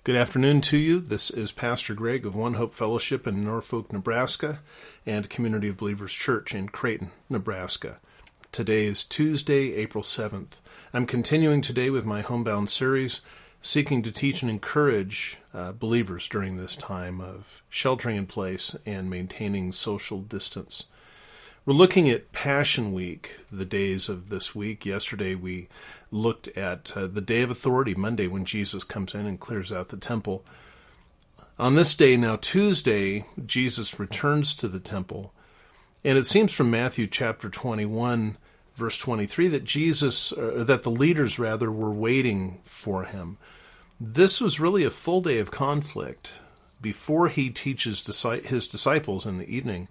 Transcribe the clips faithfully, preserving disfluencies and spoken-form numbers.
Good afternoon to you. This is Pastor Greg of One Hope Fellowship in Norfolk, Nebraska, and Community of Believers Church in Creighton, Nebraska. Today is Tuesday, April seventh. I'm continuing today with my Homebound series, seeking to teach and encourage uh, believers during this time of sheltering in place and maintaining social distance. We're looking at Passion Week, the days of this week. Yesterday we looked at uh, the Day of Authority, Monday, when Jesus comes in and clears out the temple. On this day, now Tuesday, Jesus returns to the temple. And it seems from Matthew chapter twenty-one, verse twenty-three, that Jesus, uh, that the leaders rather, were waiting for him. This was really a full day of conflict before he teaches his disciples in the evening.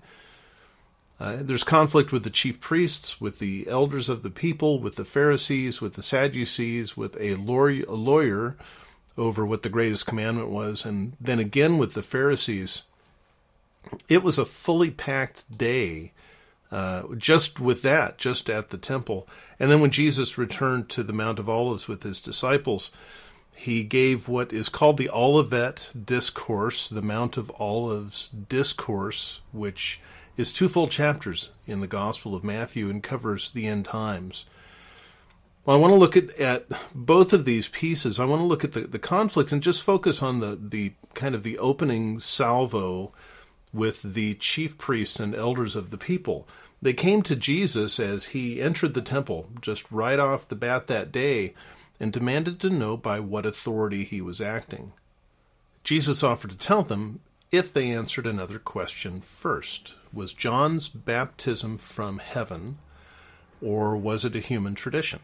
Uh, there's conflict with the chief priests, with the elders of the people, with the Pharisees, with the Sadducees, with a lawyer, a lawyer over what the greatest commandment was, and then again with the Pharisees. It was a fully packed day uh, just with that, just at the temple. And then when Jesus returned to the Mount of Olives with his disciples, he gave what is called the Olivet Discourse, the Mount of Olives Discourse, which is two full chapters in the Gospel of Matthew and covers the end times. Well, I want to look at, at both of these pieces. I want to look at the, the conflicts and just focus on the, the kind of the opening salvo with the chief priests and elders of the people. They came to Jesus as he entered the temple just right off the bat that day and demanded to know by what authority he was acting. Jesus offered to tell them if they answered another question first. Was John's baptism from heaven, or was it a human tradition?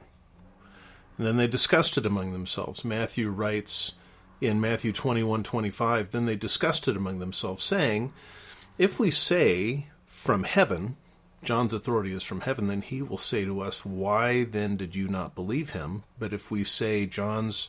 And then they discussed it among themselves. Matthew writes in Matthew twenty-one twenty-five, then they discussed it among themselves, saying, if we say from heaven, John's authority is from heaven, then he will say to us, why then did you not believe him? But if we say John's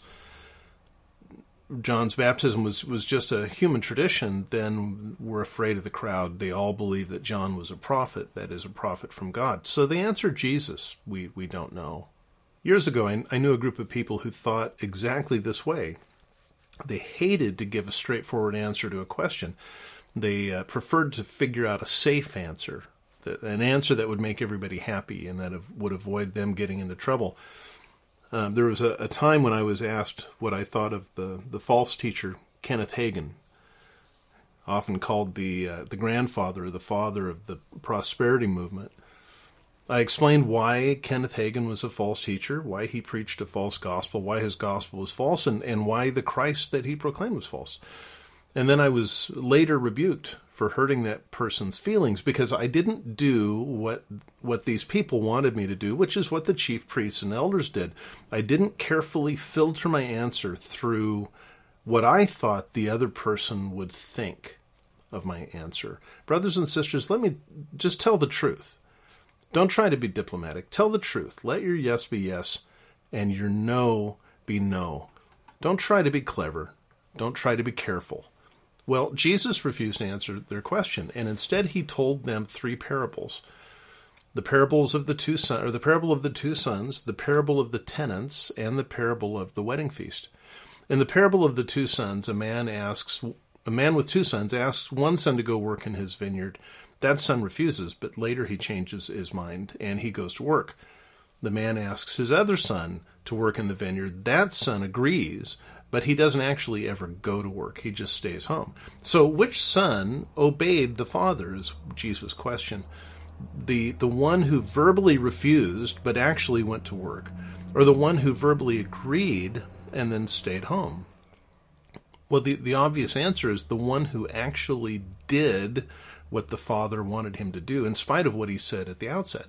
John's baptism was, was just a human tradition, then we're afraid of the crowd. They all believe that John was a prophet, that is, a prophet from God. So they answered Jesus, we, we don't know. Years ago, I, I knew a group of people who thought exactly this way. They hated to give a straightforward answer to a question. They uh, preferred to figure out a safe answer, an answer that would make everybody happy and that would avoid them getting into trouble. Um, there was a, a time when I was asked what I thought of the, the false teacher, Kenneth Hagin, often called the uh, the grandfather or the father of the prosperity movement. I explained why Kenneth Hagin was a false teacher, why he preached a false gospel, why his gospel was false, and, and why the Christ that he proclaimed was false. And then I was later rebuked for hurting that person's feelings because I didn't do what what these people wanted me to do, which is what the chief priests and elders did. I didn't carefully filter my answer through what I thought the other person would think of my answer. Brothers and sisters, let me just tell the truth. Don't try to be diplomatic. Tell the truth. Let your yes be yes and your no be no. Don't try to be clever. Don't try to be careful. Well, Jesus refused to answer their question, and instead he told them three parables. The parables of the two sons, or the parable of the two sons, the parable of the tenants, and the parable of the wedding feast. In the parable of the two sons, a man asks, a man with two sons asks one son to go work in his vineyard. That son refuses, but later he changes his mind and he goes to work. The man asks his other son to work in the vineyard. That son agrees, but he doesn't actually ever go to work. He just stays home. So which son obeyed the father is Jesus' question. The, the one who verbally refused but actually went to work, or the one who verbally agreed and then stayed home? Well, the, the obvious answer is the one who actually did what the father wanted him to do, in spite of what he said at the outset.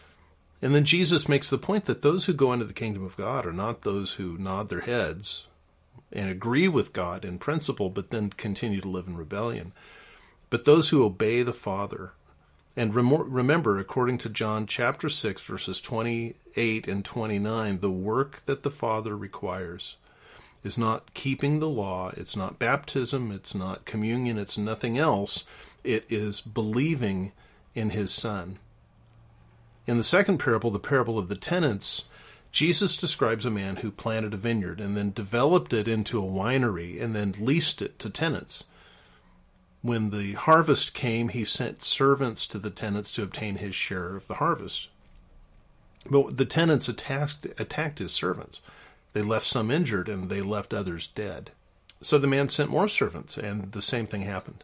And then Jesus makes the point that those who go into the kingdom of God are not those who nod their heads and agree with God in principle, but then continue to live in rebellion. But those who obey the Father. And rem- remember, according to John chapter six, verses twenty-eight and twenty-nine, the work that the Father requires is not keeping the law, it's not baptism, it's not communion, it's nothing else. It is believing in his Son. In the second parable, the parable of the tenants, Jesus describes a man who planted a vineyard and then developed it into a winery and then leased it to tenants. When the harvest came, he sent servants to the tenants to obtain his share of the harvest. But the tenants attacked, attacked his servants. They left some injured and they left others dead. So the man sent more servants, and the same thing happened.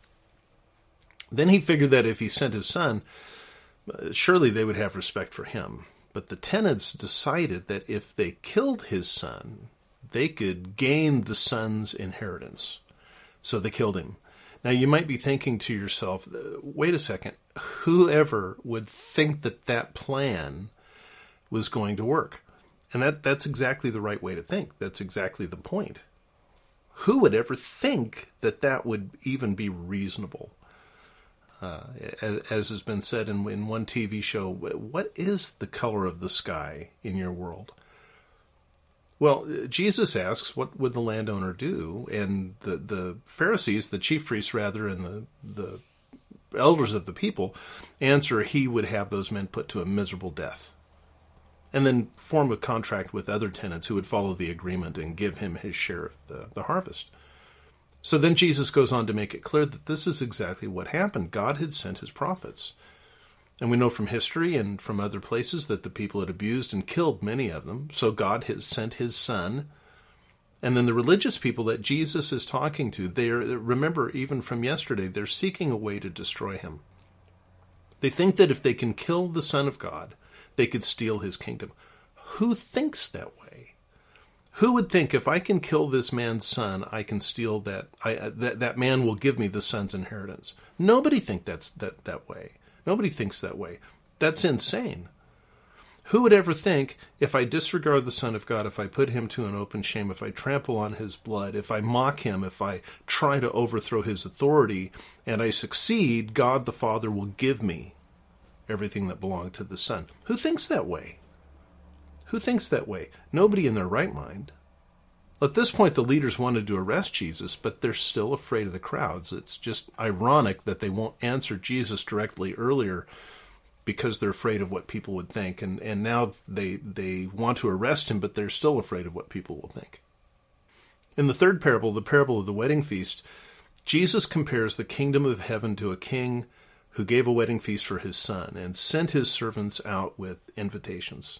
Then he figured that if he sent his son, surely they would have respect for him. But the tenants decided that if they killed his son, they could gain the son's inheritance. So they killed him. Now you might be thinking to yourself, wait a second, whoever would think that that plan was going to work? And that, that's exactly the right way to think. That's exactly the point. Who would ever think that that would even be reasonable? Uh, as, as has been said in, in one T V show, what is the color of the sky in your world? Well, Jesus asks, what would the landowner do? And the, the Pharisees, the chief priests rather, and the, the elders of the people answer, he would have those men put to a miserable death. And then form a contract with other tenants who would follow the agreement and give him his share of the, the harvest. So then Jesus goes on to make it clear that this is exactly what happened. God had sent his prophets. And we know from history and from other places that the people had abused and killed many of them. So God has sent his son. And then the religious people that Jesus is talking to, they are, remember, even from yesterday, they're seeking a way to destroy him. They think that if they can kill the Son of God, they could steal his kingdom. Who thinks that way? Who would think if I can kill this man's son, I can steal that, I, uh, that, that man will give me the son's inheritance? Nobody thinks that's that, that way. Nobody thinks that way. That's insane. Who would ever think if I disregard the Son of God, if I put him to an open shame, if I trample on his blood, if I mock him, if I try to overthrow his authority, and I succeed, God the Father will give me everything that belonged to the Son? Who thinks that way? Who thinks that way? Nobody in their right mind. At this point, the leaders wanted to arrest Jesus, but they're still afraid of the crowds. It's just ironic that they won't answer Jesus directly earlier because they're afraid of what people would think. And, and now they, they want to arrest him, but they're still afraid of what people will think. In the third parable, the parable of the wedding feast, Jesus compares the kingdom of heaven to a king who gave a wedding feast for his son and sent his servants out with invitations.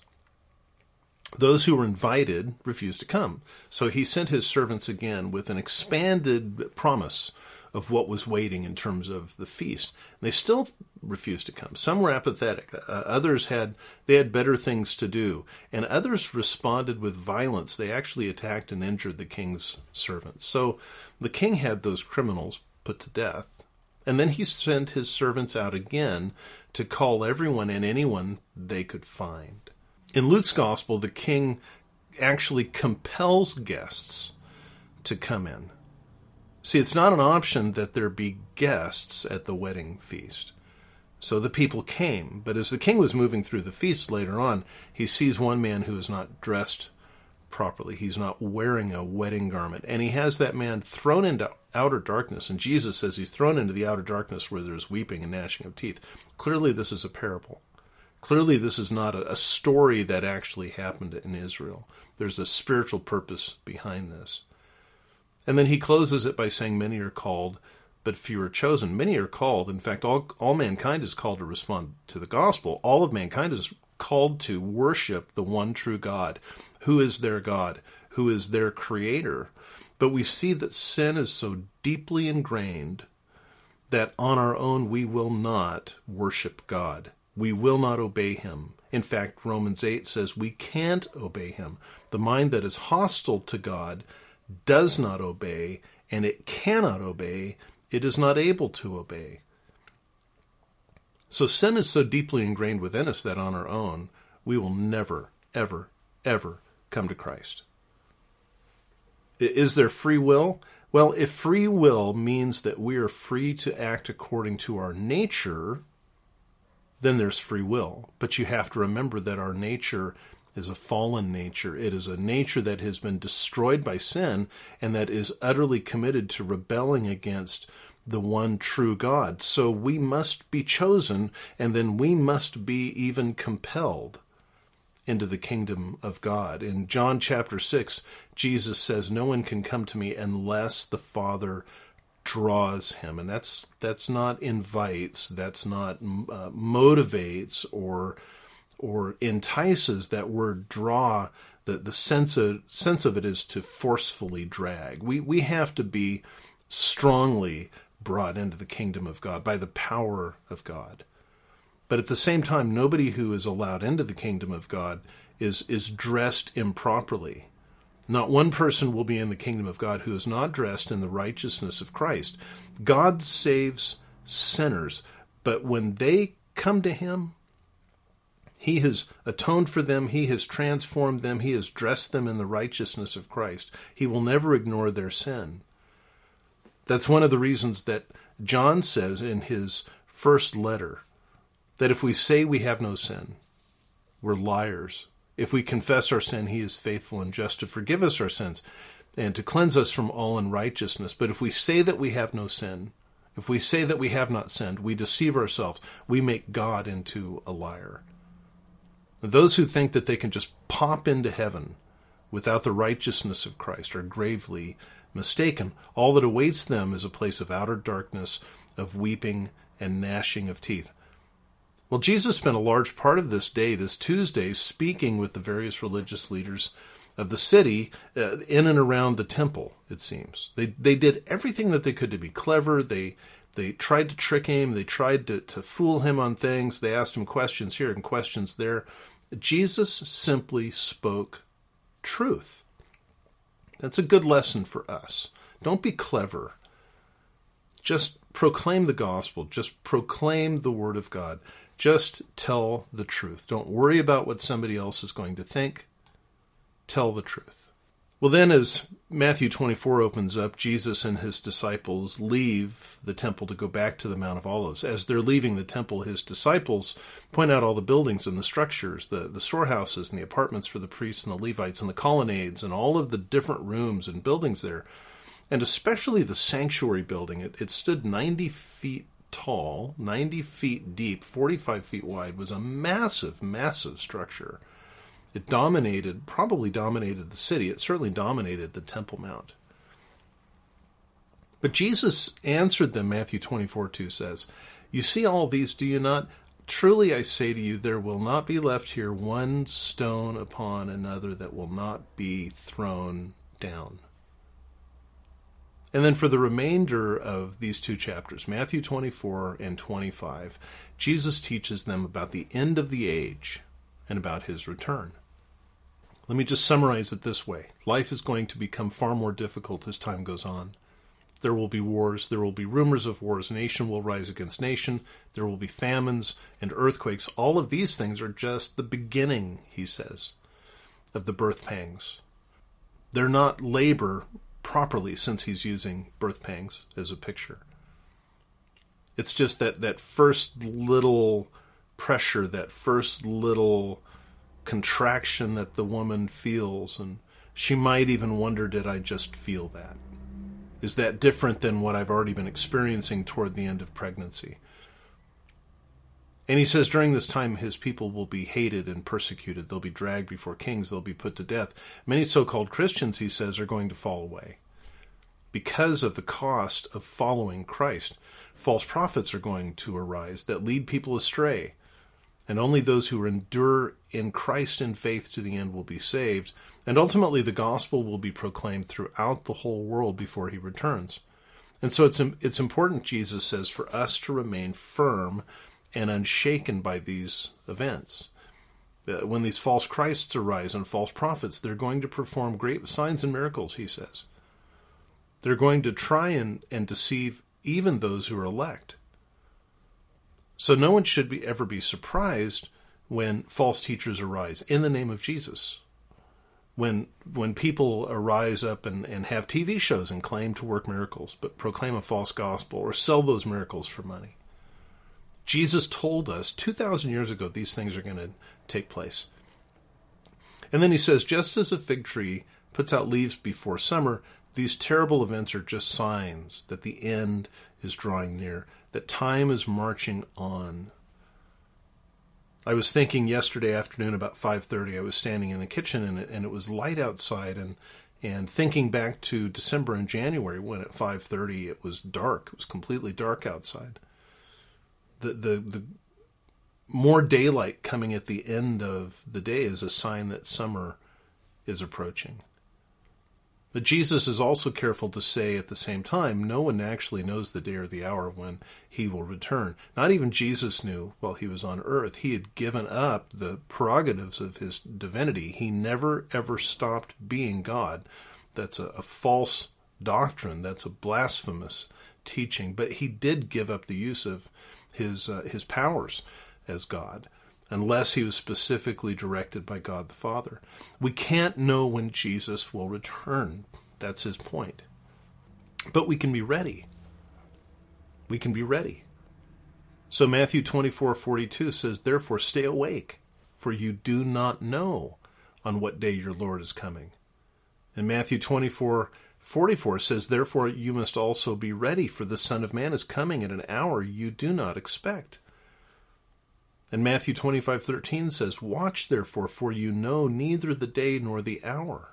Those who were invited refused to come. So he sent his servants again with an expanded promise of what was waiting in terms of the feast. And they still refused to come. Some were apathetic. Uh, others had, they had better things to do. And others responded with violence. They actually attacked and injured the king's servants. So the king had those criminals put to death. And then he sent his servants out again to call everyone and anyone they could find. In Luke's gospel, the king actually compels guests to come in. See, it's not an option that there be guests at the wedding feast. So the people came, but as the king was moving through the feast later on, he sees one man who is not dressed properly. He's not wearing a wedding garment, and he has that man thrown into outer darkness, and Jesus says he's thrown into the outer darkness where there's weeping and gnashing of teeth. Clearly this is a parable. Clearly, this is not a, a story that actually happened in Israel. There's a spiritual purpose behind this. And then he closes it by saying, many are called, but few are chosen. Many are called. In fact, all, all mankind is called to respond to the gospel. All of mankind is called to worship the one true God. Who is their God? Who is their creator? But we see that sin is so deeply ingrained that on our own we will not worship God. We will not obey him. In fact, Romans eight says we can't obey him. The mind that is hostile to God does not obey, and it cannot obey. It is not able to obey. So sin is so deeply ingrained within us that on our own, we will never, ever, ever come to Christ. Is there free will? Well, if free will means that we are free to act according to our nature, then there's free will. But you have to remember that our nature is a fallen nature. It is a nature that has been destroyed by sin and that is utterly committed to rebelling against the one true God. So we must be chosen, and then we must be even compelled into the kingdom of God. In John chapter six, Jesus says, "No one can come to me unless the Father draws him." And that's that's not invites, that's not uh, motivates or or entices. That word draw, the, the sense of sense of it is to forcefully drag. We we have to be strongly brought into the kingdom of God by the power of God. But at the same time, nobody who is allowed into the kingdom of God is is dressed improperly. Not one person will be in the kingdom of God who is not dressed in the righteousness of Christ. God saves sinners, but when they come to him, he has atoned for them, he has transformed them, he has dressed them in the righteousness of Christ. He will never ignore their sin. That's one of the reasons that John says in his first letter that if we say we have no sin, we're liars. If we confess our sin, he is faithful and just to forgive us our sins and to cleanse us from all unrighteousness. But if we say that we have no sin, if we say that we have not sinned, we deceive ourselves. We make God into a liar. Those who think that they can just pop into heaven without the righteousness of Christ are gravely mistaken. All that awaits them is a place of outer darkness, of weeping and gnashing of teeth. Well, Jesus spent a large part of this day, this Tuesday, speaking with the various religious leaders of the city uh, in and around the temple, it seems. They they did everything that they could to be clever. They they tried to trick him. They tried to, to fool him on things. They asked him questions here and questions there. Jesus simply spoke truth. That's a good lesson for us. Don't be clever. Just proclaim the gospel. Just proclaim the word of God. Just tell the truth. Don't worry about what somebody else is going to think. Tell the truth. Well, then as Matthew twenty-four opens up, Jesus and his disciples leave the temple to go back to the Mount of Olives. As they're leaving the temple, his disciples point out all the buildings and the structures, the, the storehouses and the apartments for the priests and the Levites and the colonnades and all of the different rooms and buildings there. And especially the sanctuary building. It, it stood ninety feet tall, ninety feet deep, forty-five feet wide, was a massive, massive structure. It dominated, probably dominated the city. It certainly dominated the Temple Mount. But Jesus answered them, Matthew twenty-four two says, "You see all these, do you not? Truly I say to you, there will not be left here one stone upon another that will not be thrown down." And then for the remainder of these two chapters, Matthew twenty-four and twenty-five, Jesus teaches them about the end of the age and about his return. Let me just summarize it this way. Life is going to become far more difficult as time goes on. There will be wars. There will be rumors of wars. Nation will rise against nation. There will be famines and earthquakes. All of these things are just the beginning, he says, of the birth pangs. They're not labor properly, since he's using birth pangs as a picture. It's just that, that first little pressure, that first little contraction that the woman feels, and she might even wonder, did I just feel that? Is that different than what I've already been experiencing toward the end of pregnancy? And he says during this time his people will be hated and persecuted. They'll be dragged before kings. They'll be put to death. Many so-called Christians, he says, are going to fall away because of the cost of following Christ. False prophets are going to arise that lead people astray. And only those who endure in Christ in faith to the end will be saved. And ultimately the gospel will be proclaimed throughout the whole world before he returns. And so it's it's important, Jesus says, for us to remain firm and unshaken by these events. Uh, when these false Christs arise and false prophets, they're going to perform great signs and miracles, he says. They're going to try and, and deceive even those who are elect. So no one should be ever be surprised when false teachers arise in the name of Jesus. When when people arise up and, and have T V shows and claim to work miracles, but proclaim a false gospel or sell those miracles for money. Jesus told us two thousand years ago these things are going to take place. And then he says, just as a fig tree puts out leaves before summer, these terrible events are just signs that the end is drawing near, that time is marching on. I was thinking yesterday afternoon about five thirty, I was standing in the kitchen and it, and it was light outside, and and thinking back to December and January when at five thirty it was dark. It was completely dark outside. The the the more daylight coming at the end of the day is a sign that summer is approaching. But Jesus is also careful to say at the same time, no one actually knows the day or the hour when he will return. Not even Jesus knew while he was on earth. He had given up the prerogatives of his divinity. He never, ever stopped being God. That's a, a false doctrine. That's a blasphemous teaching. But he did give up the use of his uh, his powers as God, unless he was specifically directed by God the Father. We can't know when Jesus will return. That's his point. But we can be ready. We can be ready. So Matthew twenty-four forty-two says, "Therefore stay awake, for you do not know on what day your Lord is coming." And Matthew twenty-four forty-four says, "Therefore you must also be ready, for the Son of Man is coming at an hour you do not expect." And Matthew twenty-five thirteen says, "Watch therefore, for you know neither the day nor the hour."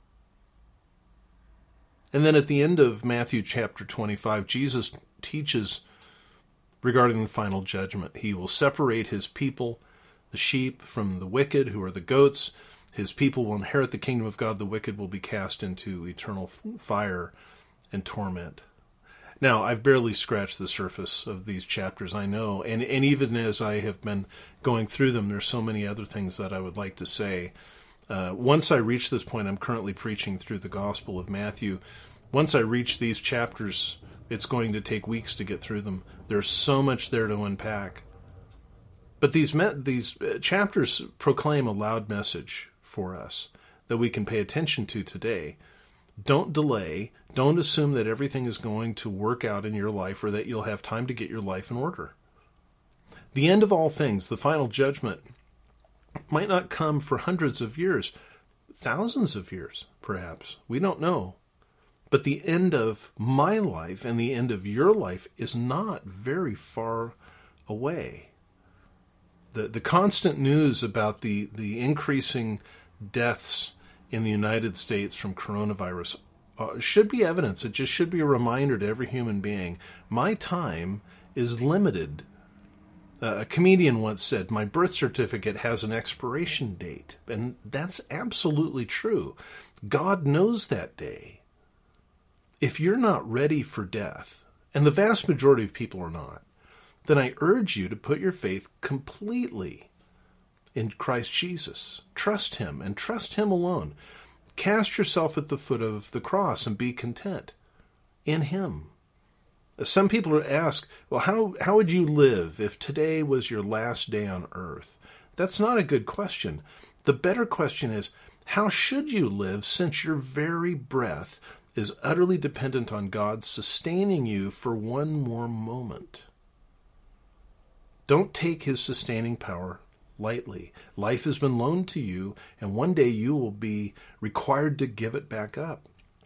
And then at the end of Matthew chapter twenty-five, Jesus teaches regarding the final judgment. He will separate his people, the sheep, from the wicked, who are the goats. His people will inherit the kingdom of God. The wicked will be cast into eternal fire and torment. Now, I've barely scratched the surface of these chapters, I know, and, and even as I have been going through them, there's so many other things that I would like to say. Uh, once I reach this point, I'm currently preaching through the Gospel of Matthew. Once I reach these chapters, it's going to take weeks to get through them. There's so much there to unpack. But these me- these chapters proclaim a loud message for us that we can pay attention to today. Don't delay. Don't assume that everything is going to work out in your life or that you'll have time to get your life in order. The end of all things, the final judgment, might not come for hundreds of years, thousands of years, perhaps. We don't know. But the end of my life and the end of your life is not very far away. The the constant news about the, the increasing deaths in the United States from coronavirus uh, should be evidence. It just should be a reminder to every human being. My time is limited. Uh, a comedian once said, "My birth certificate has an expiration date." And that's absolutely true. God knows that day. If you're not ready for death, and the vast majority of people are not, then I urge you to put your faith completely in Christ Jesus. Trust him, and trust him alone. Cast yourself at the foot of the cross and be content in him. Some people ask, well, how, how would you live if today was your last day on earth? That's not a good question. The better question is, how should you live since your very breath is utterly dependent on God sustaining you for one more moment? Don't take his sustaining power lightly. Life has been loaned to you, and one day you will be required to give it back up.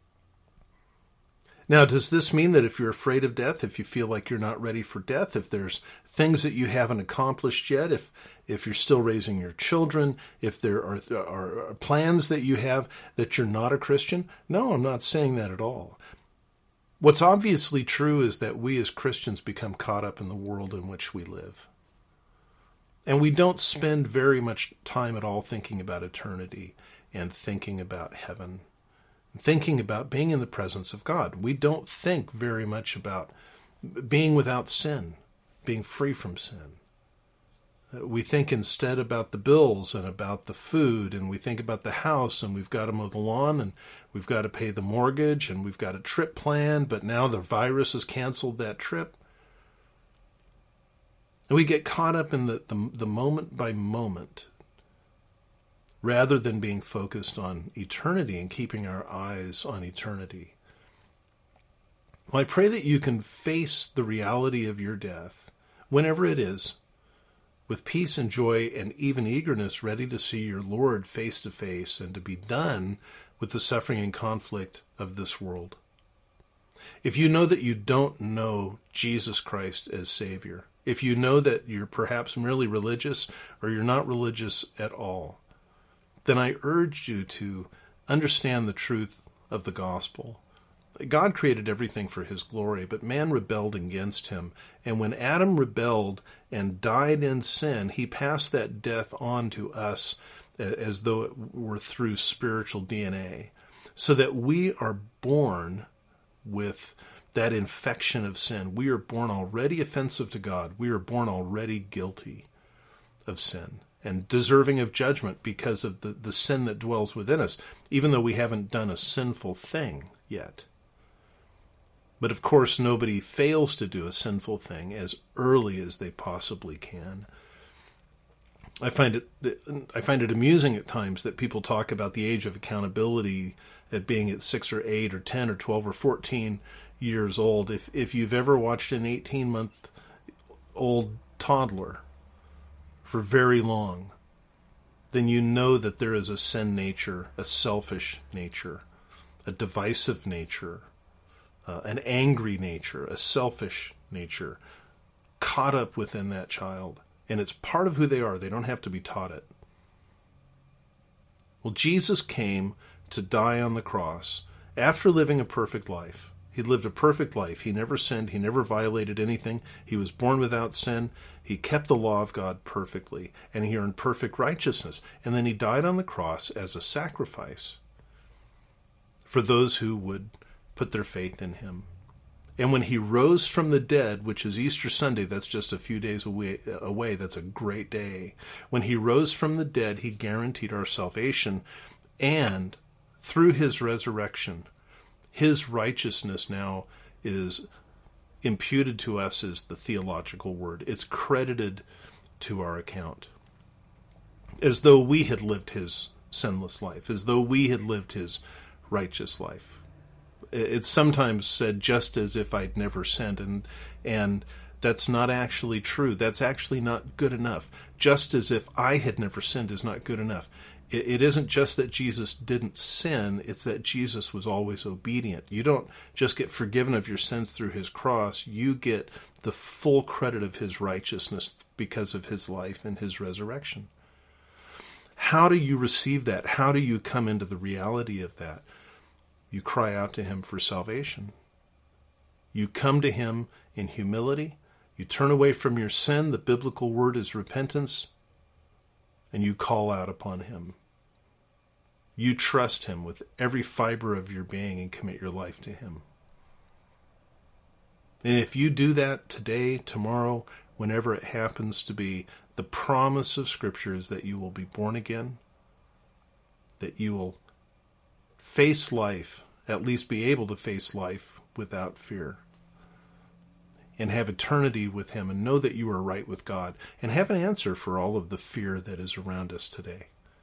Now, does this mean that if you're afraid of death, if you feel like you're not ready for death, if there's things that you haven't accomplished yet, if if you're still raising your children, if there are, are, are plans that you have that you're not a Christian? No, I'm not saying that at all. What's obviously true is that we as Christians become caught up in the world in which we live. And we don't spend very much time at all thinking about eternity and thinking about heaven, thinking about being in the presence of God. We don't think very much about being without sin, being free from sin. We think instead about the bills and about the food, and we think about the house, and we've got to mow the lawn, and we've got to pay the mortgage, and we've got a trip planned, but now the virus has canceled that trip. And we get caught up in the, the, the moment by moment, rather than being focused on eternity and keeping our eyes on eternity. Well, I pray that you can face the reality of your death, whenever it is, with peace and joy and even eagerness, ready to see your Lord face to face and to be done with the suffering and conflict of this world. If you know that you don't know Jesus Christ as Savior, If you know that you're perhaps merely religious or you're not religious at all, then I urge you to understand the truth of the gospel. God created everything for his glory, but man rebelled against him. And when Adam rebelled and died in sin, he passed that death on to us as though it were through spiritual D N A, so that we are born with that infection of sin. We are born already offensive to God. We are born already guilty of sin and deserving of judgment because of the, the sin that dwells within us, even though we haven't done a sinful thing yet. But of course, nobody fails to do a sinful thing as early as they possibly can. I find it I find it amusing at times that people talk about the age of accountability at being at six or eight or ten or twelve or fourteen years old. If if you've ever watched an eighteen-month-old toddler for very long, then you know that there is a sin nature, a selfish nature, a divisive nature, uh, an angry nature, a selfish nature caught up within that child. And it's part of who they are. They don't have to be taught it. Well, Jesus came to die on the cross after living a perfect life. He lived a perfect life. He never sinned. He never violated anything. He was born without sin. He kept the law of God perfectly, and he earned perfect righteousness. And then he died on the cross as a sacrifice for those who would put their faith in him. And when he rose from the dead, which is Easter Sunday, that's just a few days away, away, that's a great day. When he rose from the dead, he guaranteed our salvation. And through his resurrection, his righteousness now is imputed to us as the theological word. It's credited to our account, as though we had lived his sinless life, as though we had lived his righteous life. It's sometimes said just as if I'd never sinned, and and that's not actually true. That's actually not good enough. Just as if I had never sinned is not good enough. It, it isn't just that Jesus didn't sin, it's that Jesus was always obedient. You don't just get forgiven of your sins through his cross, you get the full credit of his righteousness because of his life and his resurrection. How do you receive that? How do you come into the reality of that? You cry out to him for salvation. You come to him in humility. You turn away from your sin. The biblical word is repentance. And you call out upon him. You trust him with every fiber of your being and commit your life to him. And if you do that today, tomorrow, whenever it happens to be, the promise of Scripture is that you will be born again, that you will face life, at least be able to face life without fear, and have eternity with him, and know that you are right with God, and have an answer for all of the fear that is around us today.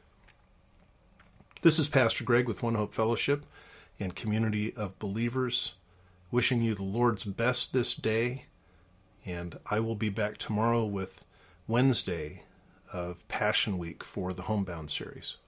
This is Pastor Greg with One Hope Fellowship and Community of Believers, wishing you the Lord's best this day, and I will be back tomorrow with Wednesday of Passion Week for the Homebound series.